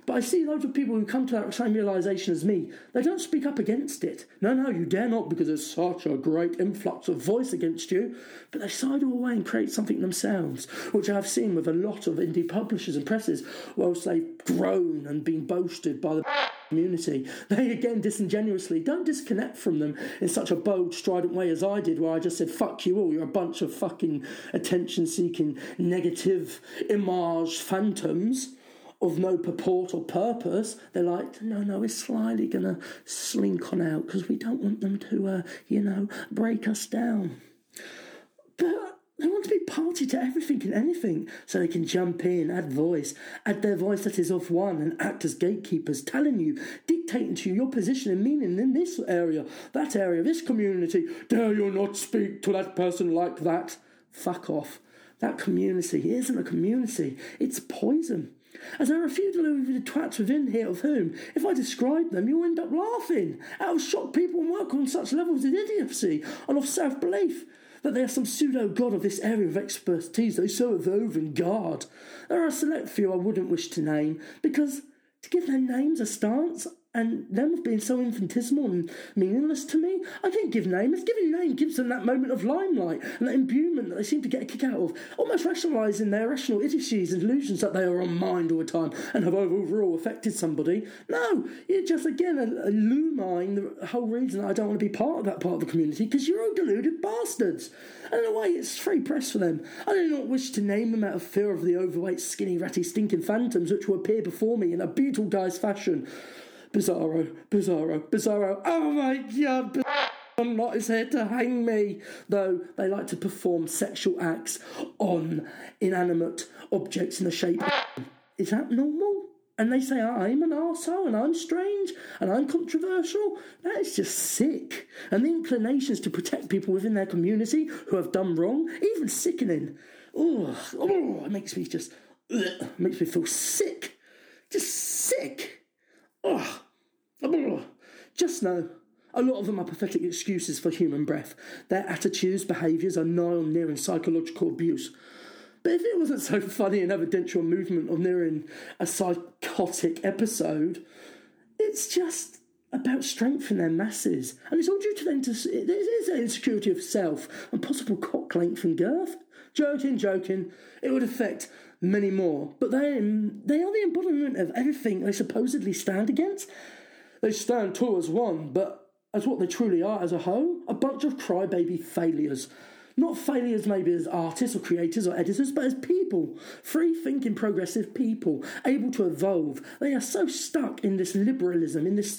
But I see loads of people who come to that same realisation as me. They don't speak up against it. No, you dare not, because there's such a great influx of voice against you. But they sidle away and create something themselves, which I've seen with a lot of indie publishers and presses, whilst they've grown and been boasted by the community. They again disingenuously don't disconnect from them in such a bold, strident way as I did, where I just said, fuck you all, you're a bunch of fucking attention-seeking, negative, image phantoms of no purport or purpose. They're like, no, we're slyly going to slink on out because we don't want them to, break us down. But they want to be party to everything and anything, so they can jump in, add their voice that is of one, and act as gatekeepers, telling you, dictating to you your position and meaning in this area, that area, this community. Dare you not speak to that person like that? Fuck off. That community isn't a community, it's poison. As there are a few deluded twats within here of whom, if I describe them, you'll end up laughing. I'll shock people and work on such levels of idiocy and of self-belief that they are some pseudo-god of this area of expertise they so evolve and guard. There are a select few I wouldn't wish to name, because to give their names a stance, and them being so infinitesimal and meaningless to me, I didn't give names. Giving name gives them that moment of limelight and that imbuement that they seem to get a kick out of, almost rationalising their irrational idiocies and delusions that they are on mind all the time and have overall affected somebody. No, you're just, again, illumine the whole reason that I don't want to be part of that part of the community, because you're all deluded bastards. And in a way, it's free press for them. I do not wish to name them out of fear of the overweight, skinny, ratty, stinking phantoms which will appear before me in a brutal guy's fashion. Bizarro. Oh my God, Bizarro is here to hang me. Though they like to perform sexual acts on inanimate objects in the shape of... Is that normal? And they say I'm an arsehole and I'm strange and I'm controversial? That is just sick. And the inclinations to protect people within their community who have done wrong, even sickening. It makes me just... makes me feel sick. Just sick. Just know, a lot of them are pathetic excuses for human breath. Their attitudes, behaviours are nigh on nearing psychological abuse. But if it wasn't so funny and evidential movement of nearing a psychotic episode, it's just about strength in their masses. And it's all due to them it is an insecurity of self and possible cock length and girth. Joking. It would affect many more. But they are the embodiment of everything they supposedly stand against. They stand tall as one, but as what they truly are as a whole, a bunch of crybaby failures. Not failures maybe as artists or creators or editors, but as people. Free-thinking, progressive people, able to evolve. They are so stuck in this liberalism, in this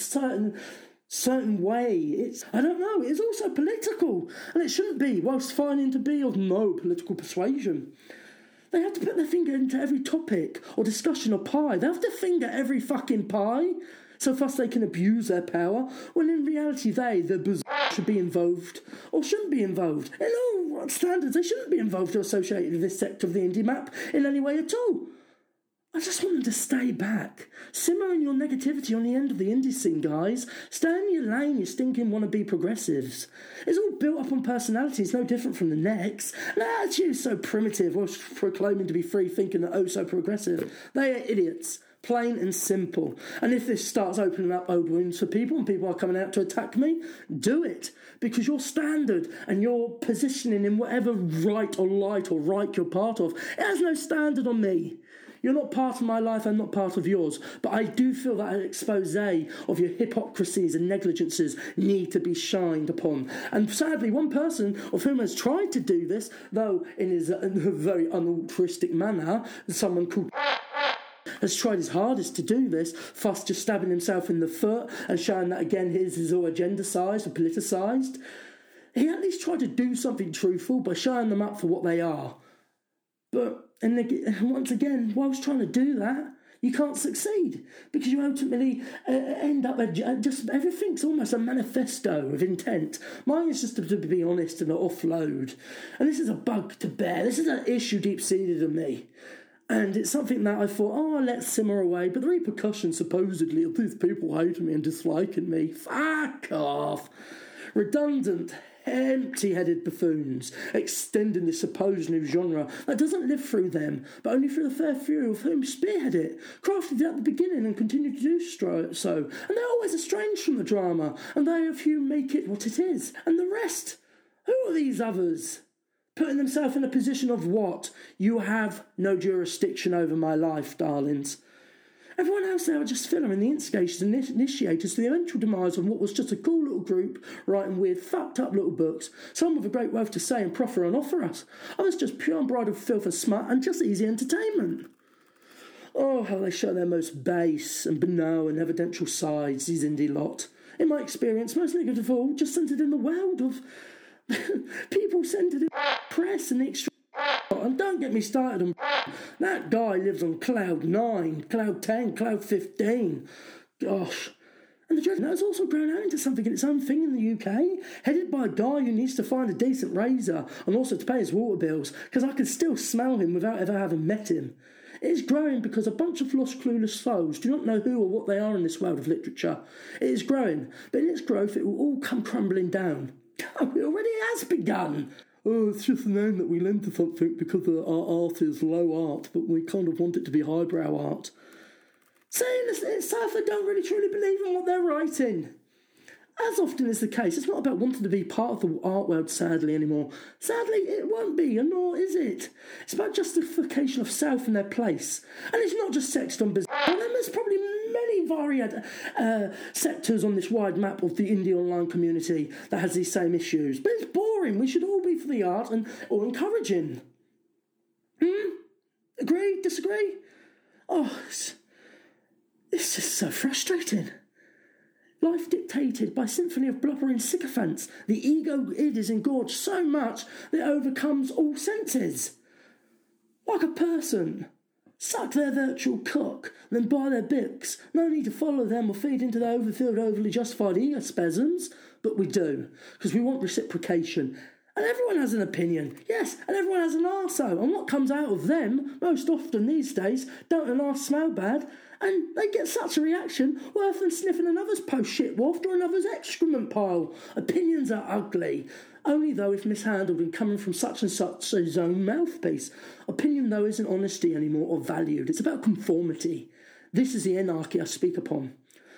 certain way. It's also political, and it shouldn't be, whilst finding to be of no political persuasion. They have to put their finger into every topic or discussion or pie. They have to finger every fucking pie, so fast they can abuse their power, when in reality the bizarre, should be involved or shouldn't be involved. In all standards, they shouldn't be involved or associated with this sector of the indie map in any way at all. I just want them to stay back. Simmer in your negativity on the end of the indie scene, guys. Stay in your lane, you stinking wannabe progressives. It's all built up on personalities, no different from the next. And their attitude is so primitive, whilst proclaiming to be free-thinking and oh so progressive. They are idiots. Plain and simple. And if this starts opening up old wounds for people and people are coming out to attack me, do it. Because your standard and your positioning in whatever right or light or right you're part of, it has no standard on me. You're not part of my life, I'm not part of yours. But I do feel that an expose of your hypocrisies and negligences need to be shined upon. And sadly, one person of whom has tried to do this, though in a very unaltruistic manner, someone called... has tried his hardest to do this, thus just stabbing himself in the foot and showing that, again, his is all agenda-sized and politicised. He at least tried to do something truthful by showing them up for what they are. But, once again, whilst trying to do that, you can't succeed, because you ultimately end up just everything's almost a manifesto of intent. Mine is just to be honest and offload. And this is a bug to bear. This is an issue deep-seated in me. And it's something that I thought, I'll let simmer away. But the repercussions, supposedly, of these people hating me and disliking me, fuck off. Redundant empty-headed buffoons, extending this supposed new genre that doesn't live through them, but only through the fair few of whom spearhead it, crafted it at the beginning and continue to do so, and they're always estranged from the drama, and they of few make it what it is, and the rest, who are these others? Putting themselves in a position of what? You have no jurisdiction over my life, darlings. Everyone else there are just filler and the instigators and initiators to the eventual demise of what was just a cool little group writing weird, fucked up little books, some with a great wealth to say and proffer and offer us, others just pure unbridled filth and smut and just easy entertainment. Oh, how they show their most base and banal and evidential sides, these indie lot. In my experience, most negative of all, just centred in the world of people centred in press and the extreme. And don't get me started on that guy lives on cloud 9, cloud 10, cloud 15. Gosh. And the dread has also grown out into something in its own thing in the UK, headed by a guy who needs to find a decent razor and also to pay his water bills, because I can still smell him without ever having met him. It is growing because a bunch of lost, clueless souls do not know who or what they are in this world of literature. It is growing, but in its growth it will all come crumbling down. Oh, it already has begun. Oh, it's just a name that we lend to something because our art is low art, but we kind of want it to be highbrow art. Saying it's sad they don't really truly believe in what they're writing. As often is the case, it's not about wanting to be part of the art world, sadly, anymore. Sadly, it won't be, and nor is it. It's about justification of self and their place. And it's not just sexed on business. And there's probably many varied sectors on this wide map of the indie online community that has these same issues. But it's boring. We should all be for the art or encouraging. Agree? Disagree? Oh, it's just so frustrating. Life dictated by symphony of blubbering sycophants, the ego id is engorged so much that it overcomes all senses. Like a person. Suck their virtual cock, then buy their books. No need to follow them or feed into their overfilled, overly justified ego spasms, but we do, because we want reciprocation. And everyone has an opinion, yes, and everyone has an arsehole, and what comes out of them, most often these days, don't an arse smell bad, and they get such a reaction worse than sniffing another's post-shit waft or another's excrement pile. Opinions are ugly, only though if mishandled and coming from such and such his own mouthpiece. Opinion, though, isn't honesty anymore or valued. It's about conformity. This is the anarchy I speak upon.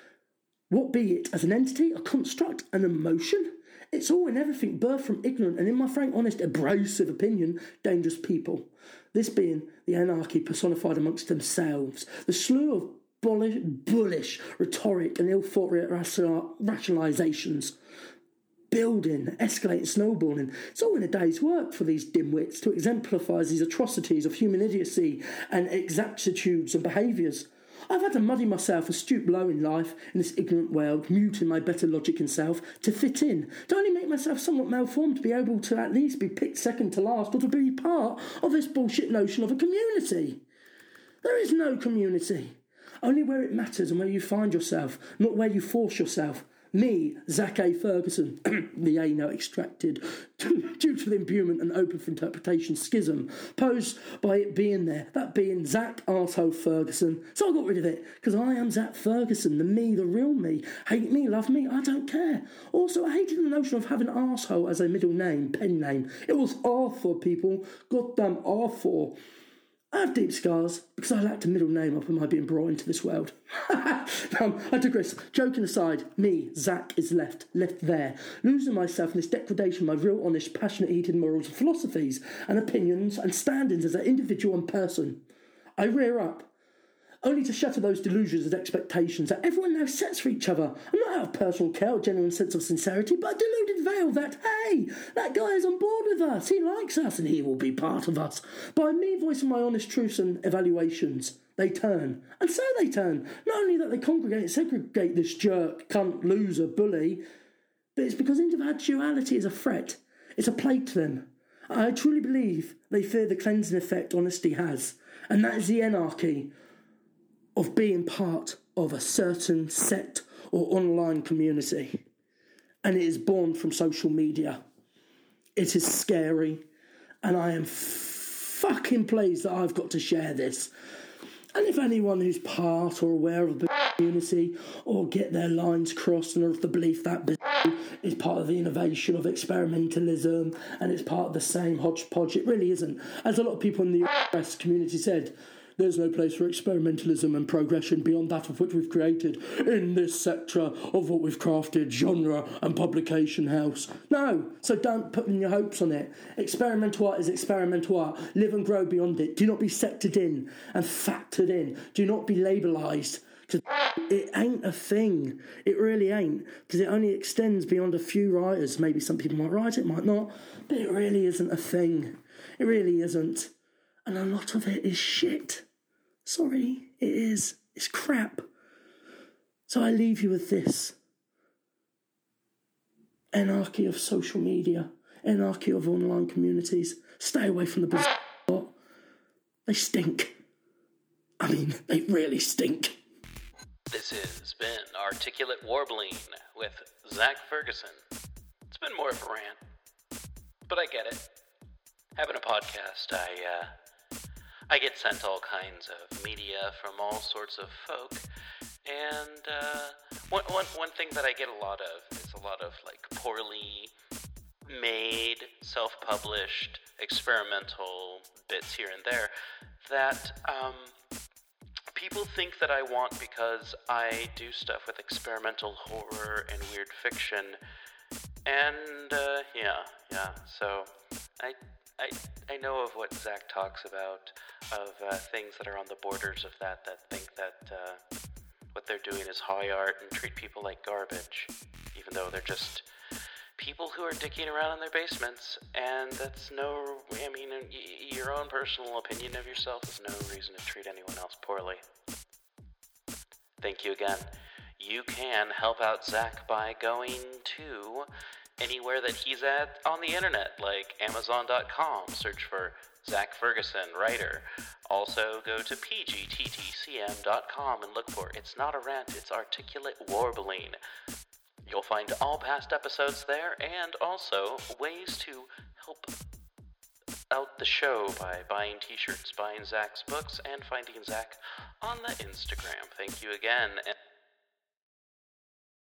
What be it, as an entity, a construct, an emotion? It's all and everything birthed from ignorant and, in my frank, honest, abrasive opinion, dangerous people. This being the anarchy personified amongst themselves, the slew of bullish rhetoric and ill-thought rationalisations. Building, escalating, snowballing. It's all in a day's work for these dimwits to exemplify these atrocities of human idiocy and exactitudes and behaviours. I've had to muddy myself and stoop low in life, in this ignorant world, muting my better logic and self, to fit in, to only make myself somewhat malformed to be able to at least be picked second to last or to be part of this bullshit notion of a community. There is no community. Only where it matters and where you find yourself, not where you force yourself. Me, Zach A. Ferguson, the A note extracted due to the imbuement and open for interpretation schism posed by it being there, that being Zach arsehole Ferguson. So I got rid of it, because I am Zach Ferguson, the me, the real me. Hate me, love me, I don't care. Also, I hated the notion of having arsehole as a middle name, pen name. It was Arthur, people. Goddamn Arthur. I have deep scars because I lacked a middle name up in my being brought into this world. I digress. Joking aside, me, Zach, is left there, losing myself in this degradation of my real, honest, passionate, heated morals and philosophies and opinions and standings as an individual and person. I rear up, only to shatter those delusions and expectations that everyone now sets for each other. I'm not out of personal care or genuine sense of sincerity, but a deluded veil that, hey, that guy is on board with us, he likes us, and he will be part of us. By me voicing my honest truths and evaluations, they turn. And so they turn. Not only that they congregate and segregate this jerk, cunt, loser, bully, but it's because individuality is a threat. It's a plague to them. I truly believe they fear the cleansing effect honesty has, and that is the anarchy of being part of a certain sect or online community. And it is born from social media. It is scary, and I am fucking pleased that I've got to share this. And if anyone who's part or aware of the community or get their lines crossed and are of the belief that is part of the innovation of experimentalism and it's part of the same hodgepodge. It really isn't. As a lot of people in the press community said, there's no place for experimentalism and progression beyond that of which we've created in this sector of what we've crafted, genre and publication house. No, so don't put in your hopes on it. Experimental art is experimental art. Live and grow beyond it. Do not be sectored in and factored in. Do not be labellised. Because it ain't a thing. It really ain't. Because it only extends beyond a few writers. Maybe some people might write it, might not. But it really isn't a thing. It really isn't. And a lot of it is shit. Sorry, it is. It's crap. So I leave you with this. Anarchy of social media. Anarchy of online communities. Stay away from the bizarre lot. They stink. I mean, they really stink. This has been Articulate Warbling with Zach Ferguson. It's been more of a rant, but I get it. Having a podcast, I get sent all kinds of media from all sorts of folk, and one thing that I get a lot of is a lot of like poorly made, self-published, experimental bits here and there that people think that I want because I do stuff with experimental horror and weird fiction, and so I know of what Zach talks about, of things that are on the borders of that think that what they're doing is high art and treat people like garbage, even though they're just people who are dicking around in their basements, and that's your own personal opinion of yourself is no reason to treat anyone else poorly. Thank you again. You can help out Zach by going to anywhere that he's at on the internet, like Amazon.com, search for Zach Ferguson, writer. Also go to pgttcm.com and look for It's Not a Rant, It's Articulate Warbling. You'll find all past episodes there, and also ways to help out the show by buying t-shirts, buying Zach's books, and finding Zach on the Instagram. Thank you again.